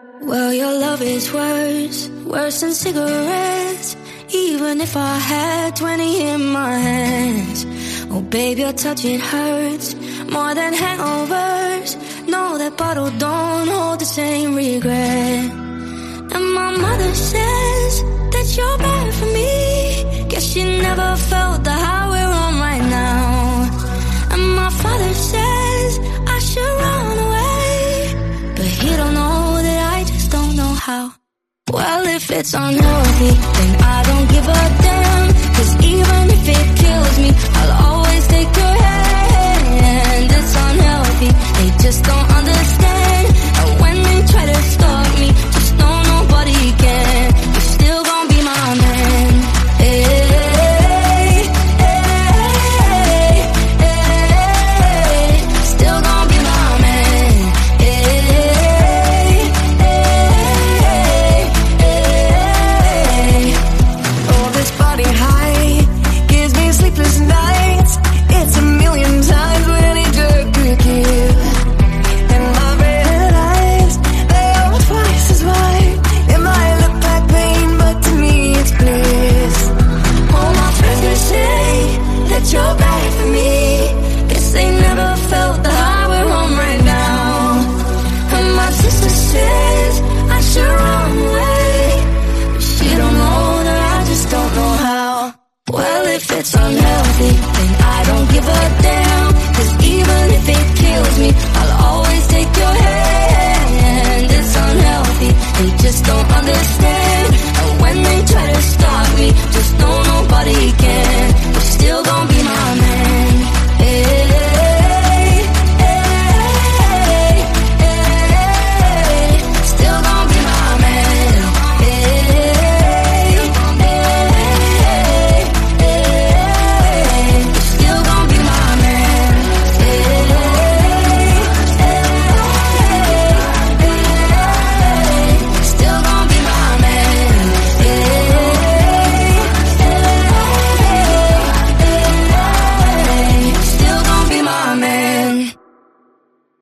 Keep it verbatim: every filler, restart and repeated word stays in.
Well, your love is worse, worse than cigarettes. Even if I had twenty in my hands. Oh babe, your touch, it hurts more than hangovers. No, that bottle don't hold the same regret. And my mother says that you're bad for me. Guess she never felt the high we're on right now. And my father says I should run away, but he don't know that I just don't know how. Well, if it's unhealthy, then I don't give a damn. Cause even if it kills me, I'll always take your hand. It's unhealthy, they just don't understand. And when they try to stop me, just know nobody can. You're still gonna be my man. Hey, hey, hey, still gonna be my man. Hey, hey, oh, this body high gives me sleepless nights. It's a million times what any drug could give. And my red eyes, they are twice as wide. It might look like pain, but to me it's bliss. All my friends will say that you're bad for me. Guess they never felt the high we're on right now. And my sister says I should run away, but she don't know that I just don't know how. Well, if it's unhealthy, then I don't give a damn. Cause even if it kills me, I'll always take your hand. It's unhealthy, they just don't understand.